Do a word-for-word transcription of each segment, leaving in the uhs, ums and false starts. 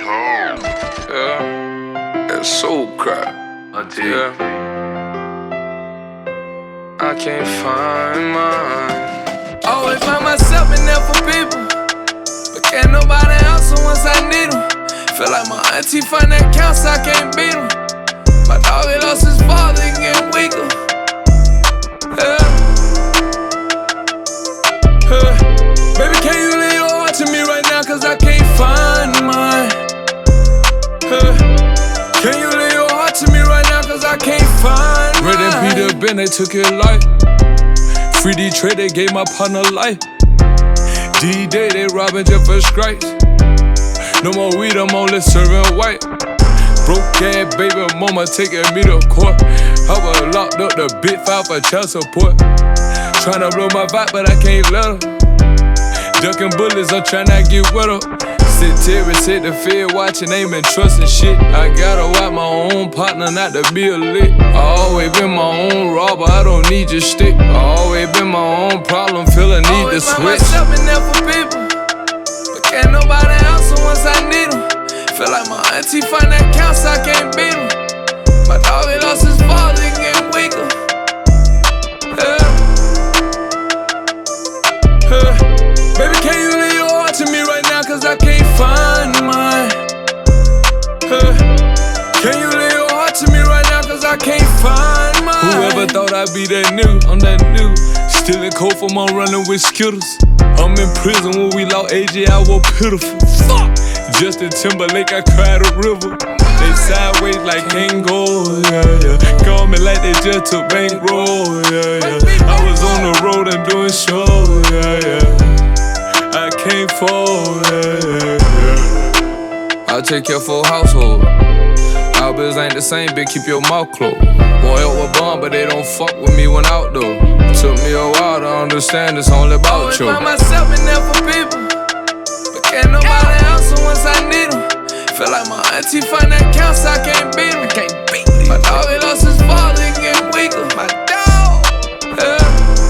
Yeah, that soul crap. Yeah, I can't find mine. Always find myself in there for people, but can't nobody else once I need them. Feel like my auntie find that counts, I can't beat them. My dog he lost his father, he getting weaker. Yeah. Yeah. Baby, can you leave your heart to me right now, cause I can't find mine. Yeah. Can you leave your heart to me right now, cause I can't find mine. Red and Peter Ben, they took it light. Free Detroit, they gave my partner life. D-Day, they robbing just for stripes. No more weed, I'm only serving white. Broke ass baby mama taking me to court. I was locked up the big five for child support. Tryna blow my vibe, but I can't let her. Ducking bullets, I'm tryna get with her. Sit terrorists, hit the field, watching, aiming, trusting shit. I gotta watch my own partner, not to be a lick. I always been my own robber, I don't need your stick. I always been my own problem, feel a need to switch. Always find myself in there for people, but can't nobody else once I need them. Feel like my auntie find that counts, I can't beat them. My dog he lost his father, he getting weaker. Yeah. Yeah. Baby, can you leave your heart to me right now, cause I can't find mine. Yeah. Can you leave your heart to me right now, cause I can't find mine. Whoever thought I'd be that new, I'm that new. Stealing coke from I'm running with Skittles. I'm in prison when we lost A J, I was pitiful. Fuck! Justin Timberlake, I cried a river. They sideways like Kango, yeah, yeah. Call me like they just took bankroll, yeah, yeah. I was on the road and doing shows, yeah, yeah. I can't fall, yeah, yeah. I take care for a household. Our bills ain't the same, bitch, keep your mouth closed. Boy, up with bond, but they don't fuck with me when out though. Took me a while to understand it's only about you. I find myself in there for people, but can't nobody else once I need them. Feel like my auntie find that counts, I can't beat them. I can't beat them. My dog he lost his father, he getting weaker. My dog, yeah.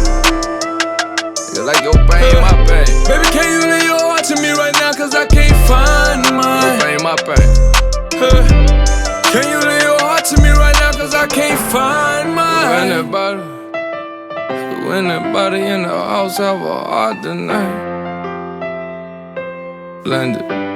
You like your pain, yeah. My pain. Baby, can you leave your heart to me right now, cause I can't find mine. Your pain, my pain. Yeah. Can you leave your heart to me right now, cause I can't find mine. Anybody, anybody in the house have a heart tonight? Blended.